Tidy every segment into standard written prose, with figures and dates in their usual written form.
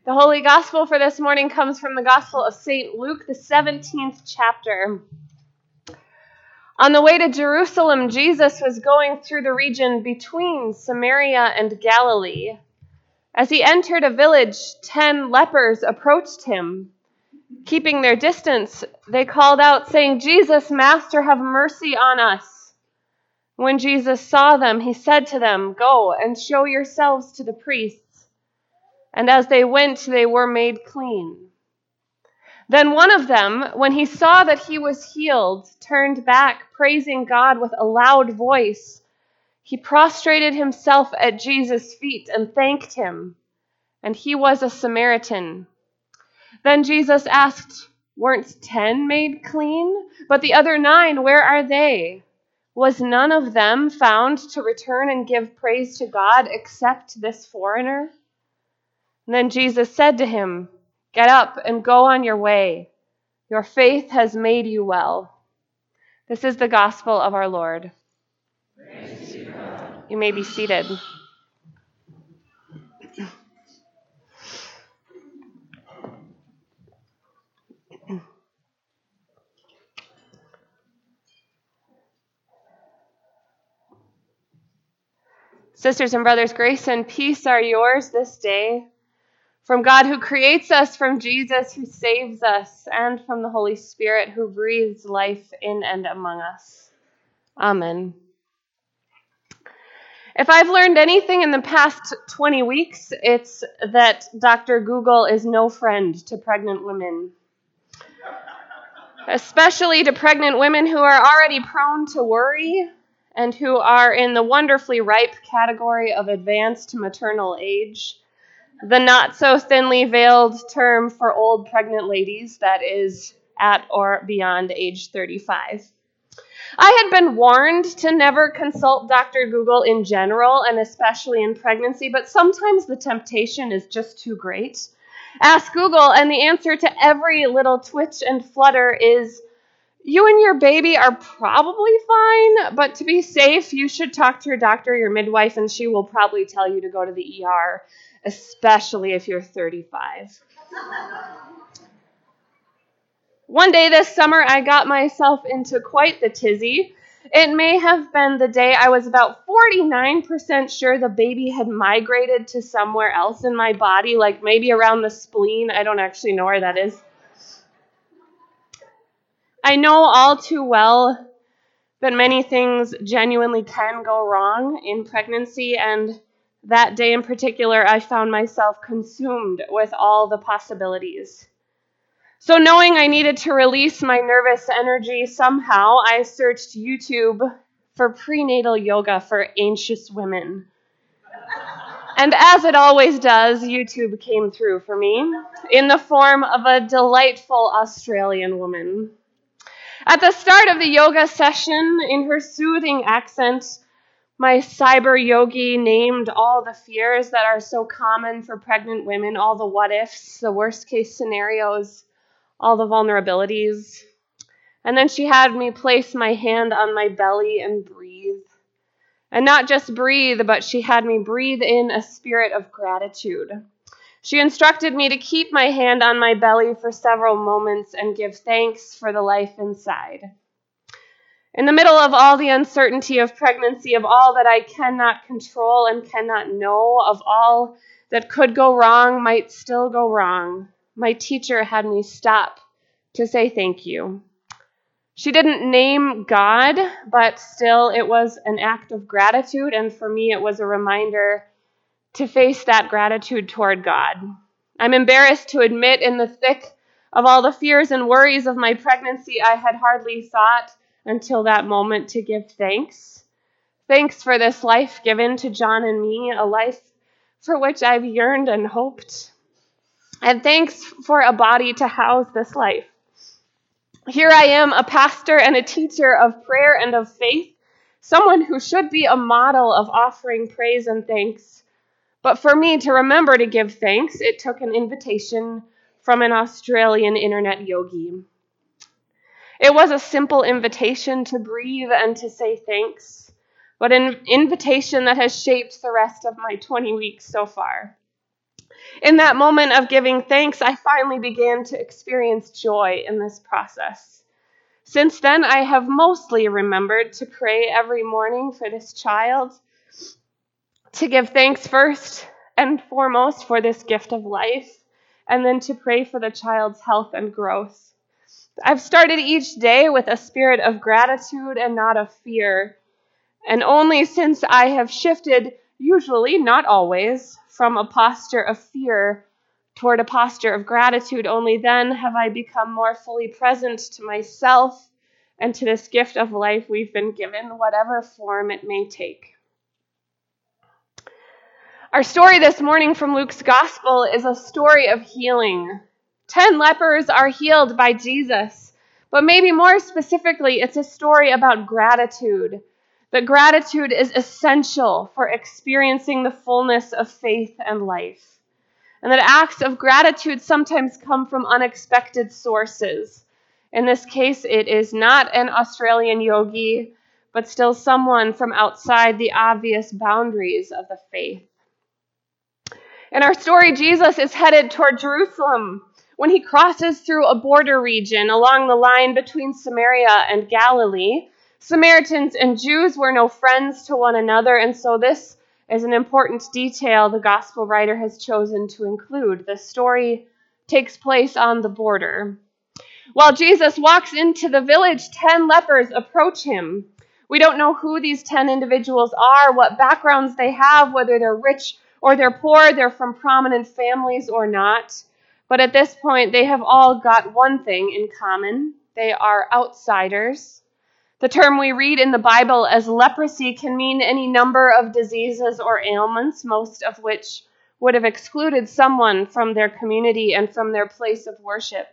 The Holy Gospel for this morning comes from the Gospel of St. Luke, the 17th chapter. On the way to Jerusalem, Jesus was going through the region between Samaria and Galilee. As he entered a village, 10 lepers approached him. Keeping their distance, they called out, saying, "Jesus, Master, have mercy on us." When Jesus saw them, he said to them, "Go and show yourselves to the priests." And as they went, they were made clean. Then one of them, when he saw that he was healed, turned back, praising God with a loud voice. He prostrated himself at Jesus' feet and thanked him. And he was a Samaritan. Then Jesus asked, "Weren't 10 made clean? But the other 9, where are they? Was none of them found to return and give praise to God except this foreigner?" And then Jesus said to him, "Get up and go on your way. Your faith has made you well." This is the gospel of our Lord. Praise to God. You may be seated. Sisters and brothers, grace and peace are yours this day. From God who creates us, from Jesus who saves us, and from the Holy Spirit who breathes life in and among us. Amen. If I've learned anything in the past 20 weeks, it's that Dr. Google is no friend to pregnant women. Especially to pregnant women who are already prone to worry and who are in the wonderfully ripe category of advanced maternal age. The not so thinly veiled term for old pregnant ladies that is at or beyond age 35. I had been warned to never consult Dr. Google in general and especially in pregnancy, but sometimes the temptation is just too great. Ask Google and the answer to every little twitch and flutter is, "You and your baby are probably fine, but to be safe, you should talk to your doctor, your midwife, and she will probably tell you to go to the ER, especially if you're 35. One day this summer, I got myself into quite the tizzy. It may have been the day I was about 49% sure the baby had migrated to somewhere else in my body, like maybe around the spleen. I don't actually know where that is. I know all too well that many things genuinely can go wrong in pregnancy, and that day in particular, I found myself consumed with all the possibilities. So knowing I needed to release my nervous energy somehow, I searched YouTube for prenatal yoga for anxious women. And as it always does, YouTube came through for me in the form of a delightful Australian woman. At the start of the yoga session, in her soothing accent, my cyber yogi named all the fears that are so common for pregnant women, all the what-ifs, the worst-case scenarios, all the vulnerabilities. And then she had me place my hand on my belly and breathe. And not just breathe, but she had me breathe in a spirit of gratitude. She instructed me to keep my hand on my belly for several moments and give thanks for the life inside. In the middle of all the uncertainty of pregnancy, of all that I cannot control and cannot know, of all that could go wrong, might still go wrong, my teacher had me stop to say thank you. She didn't name God, but still it was an act of gratitude, and for me it was a reminder to face that gratitude toward God. I'm embarrassed to admit in the thick of all the fears and worries of my pregnancy, I had hardly thought until that moment to give thanks. Thanks for this life given to John and me, a life for which I've yearned and hoped. And thanks for a body to house this life. Here I am, a pastor and a teacher of prayer and of faith, someone who should be a model of offering praise and thanks. But for me to remember to give thanks, it took an invitation from an Australian internet yogi. It was a simple invitation to breathe and to say thanks, but an invitation that has shaped the rest of my 20 weeks so far. In that moment of giving thanks, I finally began to experience joy in this process. Since then, I have mostly remembered to pray every morning for this child, to give thanks first and foremost for this gift of life, and then to pray for the child's health and growth. I've started each day with a spirit of gratitude and not of fear. And only since I have shifted, usually, not always, from a posture of fear toward a posture of gratitude, only then have I become more fully present to myself and to this gift of life we've been given, whatever form it may take. Our story this morning from Luke's Gospel is a story of healing. 10 lepers are healed by Jesus, but maybe more specifically, it's a story about gratitude. That gratitude is essential for experiencing the fullness of faith and life. And that acts of gratitude sometimes come from unexpected sources. In this case, it is not an Australian yogi, but still someone from outside the obvious boundaries of the faith. In our story, Jesus is headed toward Jerusalem when he crosses through a border region along the line between Samaria and Galilee. Samaritans and Jews were no friends to one another, and so this is an important detail the gospel writer has chosen to include. The story takes place on the border. While Jesus walks into the village, 10 lepers approach him. We don't know who these 10 individuals are, what backgrounds they have, whether they're rich or they're poor, they're from prominent families or not. But at this point, they have all got one thing in common. They are outsiders. The term we read in the Bible as leprosy can mean any number of diseases or ailments, most of which would have excluded someone from their community and from their place of worship.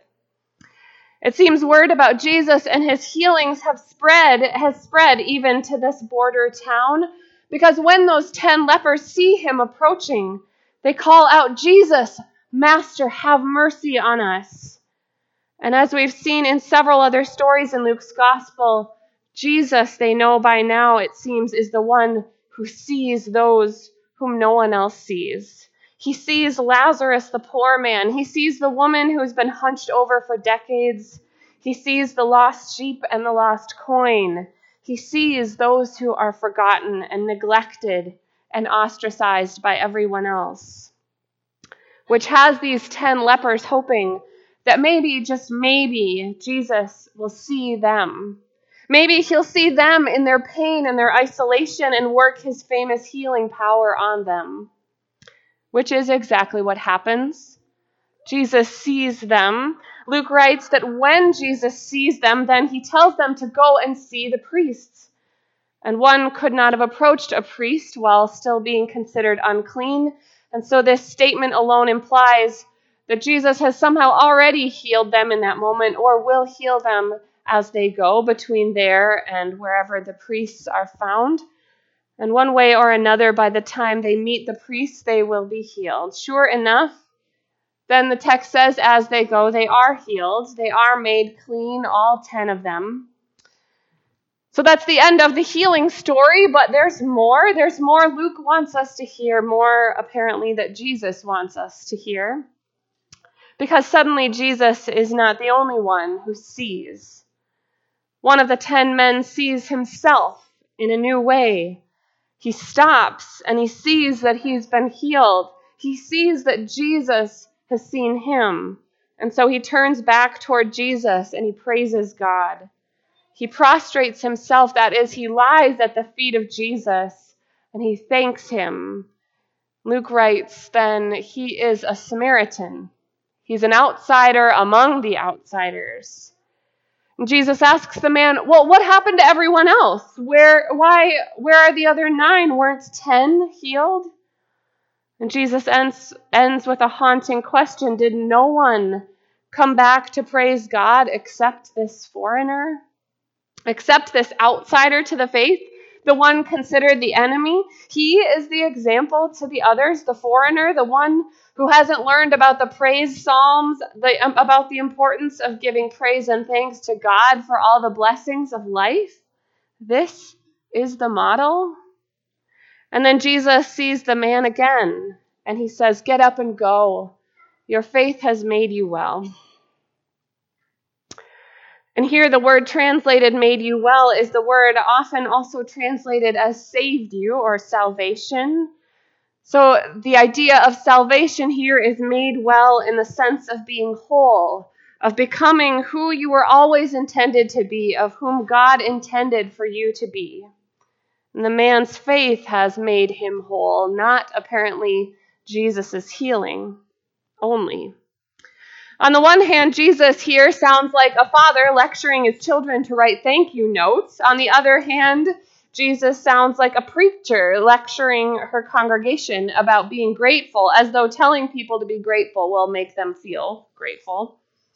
It seems word about Jesus and his healings has spread even to this border town, because when those 10 lepers see him approaching, they call out, "Jesus, Master, have mercy on us." And as we've seen in several other stories in Luke's Gospel, Jesus, they know by now, it seems, is the one who sees those whom no one else sees. He sees Lazarus, the poor man. He sees the woman who's been hunched over for decades. He sees the lost sheep and the lost coin. He sees those who are forgotten and neglected and ostracized by everyone else, which has these 10 lepers hoping that maybe, just maybe, Jesus will see them. Maybe he'll see them in their pain and their isolation and work his famous healing power on them, which is exactly what happens. Jesus sees them. Luke writes that when Jesus sees them, then he tells them to go and see the priests. And one could not have approached a priest while still being considered unclean. And so this statement alone implies that Jesus has somehow already healed them in that moment, or will heal them as they go between there and wherever the priests are found. And one way or another, by the time they meet the priests, they will be healed. Sure enough, then the text says as they go, they are healed. They are made clean, all 10 of them. So that's the end of the healing story, but there's more. There's more Luke wants us to hear, more apparently that Jesus wants us to hear. Because suddenly Jesus is not the only one who sees. One of the 10 men sees himself in a new way. He stops and he sees that he's been healed. He sees that Jesus has seen him. And so he turns back toward Jesus and he praises God. He prostrates himself, that is, he lies at the feet of Jesus and he thanks him. Luke writes, then he is a Samaritan. He's an outsider among the outsiders. And Jesus asks the man, well, what happened to everyone else? Where are the other 9? Weren't 10 healed? And Jesus ends with a haunting question. Did no one come back to praise God except this foreigner? Except this outsider to the faith? The one considered the enemy? He is the example to the others, the foreigner, the one who hasn't learned about the praise psalms, about the importance of giving praise and thanks to God for all the blessings of life. This is the model. And then Jesus sees the man again, And he says, "Get up and go. Your faith has made you well." And here the word translated "made you well" is the word often also translated as "saved you" or salvation. So the idea of salvation here is made well in the sense of being whole, of becoming who you were always intended to be, of whom God intended for you to be. And the man's faith has made him whole, not apparently Jesus' healing only. On the one hand, Jesus here sounds like a father lecturing his children to write thank you notes. On the other hand, Jesus sounds like a preacher lecturing her congregation about being grateful, as though telling people to be grateful will make them feel grateful.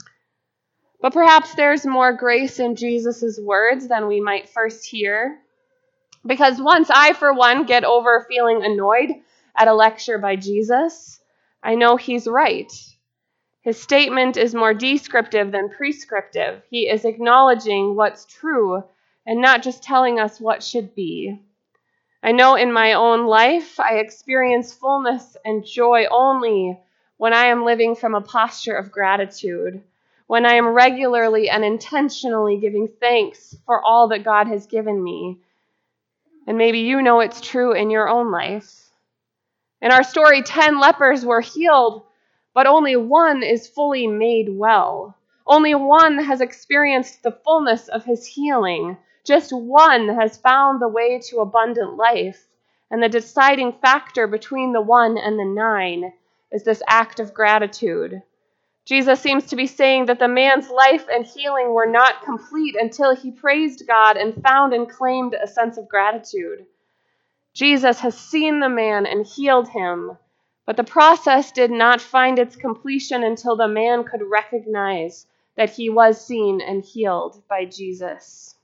But perhaps there's more grace in Jesus' words than we might first hear. Because once I, for one, get over feeling annoyed at a lecture by Jesus, I know he's right. His statement is more descriptive than prescriptive. He is acknowledging what's true and not just telling us what should be. I know in my own life I experience fullness and joy only when I am living from a posture of gratitude, when I am regularly and intentionally giving thanks for all that God has given me. And maybe you know it's true in your own life. In our story, 10 lepers were healed, but only one is fully made well. Only one has experienced the fullness of his healing. Just one has found the way to abundant life. And the deciding factor between the 1 and the 9 is this act of gratitude. Jesus seems to be saying that the man's life and healing were not complete until he praised God and found and claimed a sense of gratitude. Jesus has seen the man and healed him, but the process did not find its completion until the man could recognize that he was seen and healed by Jesus.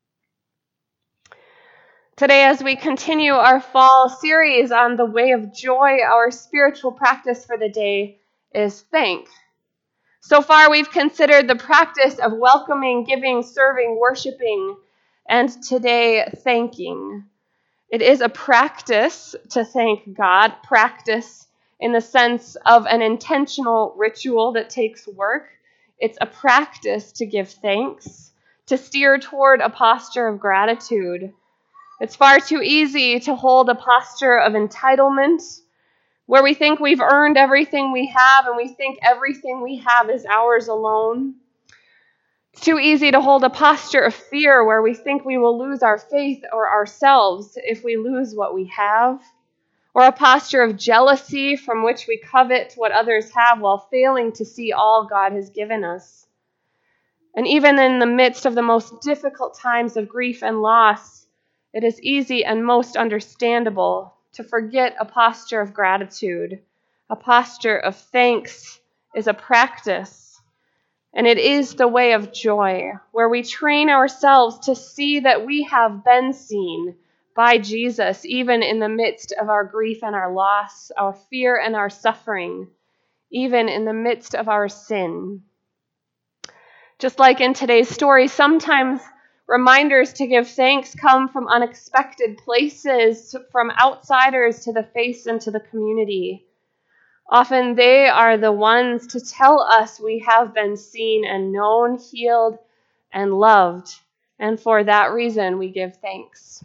Today, as we continue our fall series on the way of joy, our spiritual practice for the day is thank. So far, we've considered the practice of welcoming, giving, serving, worshiping, and today, thanking. It is a practice to thank God, practice in the sense of an intentional ritual that takes work. It's a practice to give thanks, to steer toward a posture of gratitude. It's far too easy to hold a posture of entitlement, where we think we've earned everything we have and we think everything we have is ours alone. It's too easy to hold a posture of fear where we think we will lose our faith or ourselves if we lose what we have, or a posture of jealousy from which we covet what others have while failing to see all God has given us. And even in the midst of the most difficult times of grief and loss, it is easy and most understandable to forget a posture of gratitude. A posture of thanks is a practice. And it is the way of joy, where we train ourselves to see that we have been seen by Jesus, even in the midst of our grief and our loss, our fear and our suffering, even in the midst of our sin. Just like in today's story, sometimes reminders to give thanks come from unexpected places, from outsiders to the faith and to the community. Often they are the ones to tell us we have been seen and known, healed, and loved. And for that reason, we give thanks.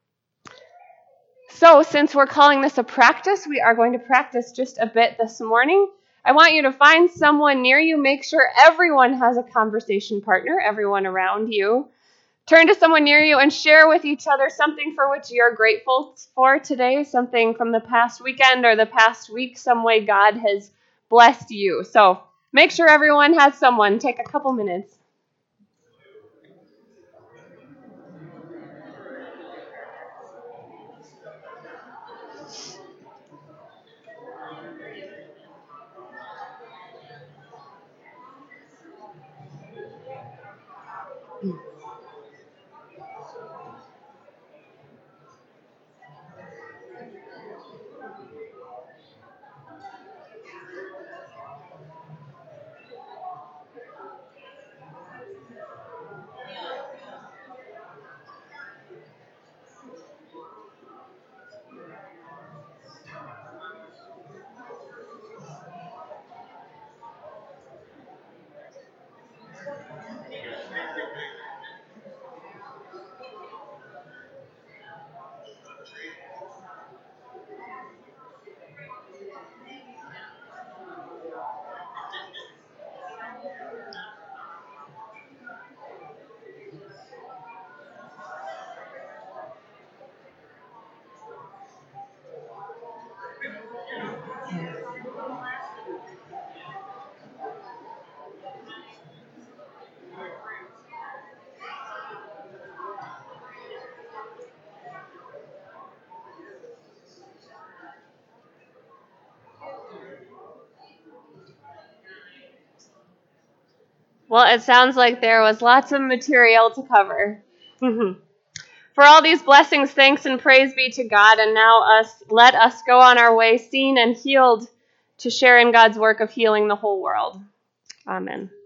So, since we're calling this a practice, we are going to practice just a bit this morning. I want you to find someone near you. Make sure everyone has a conversation partner, everyone around you. Turn to someone near you and share with each other something for which you're grateful for today, something from the past weekend or the past week, some way God has blessed you. So make sure everyone has someone. Take a couple minutes. Well, it sounds like there was lots of material to cover. For all these blessings, thanks and praise be to God, and now let us go on our way, seen and healed, to share in God's work of healing the whole world. Amen.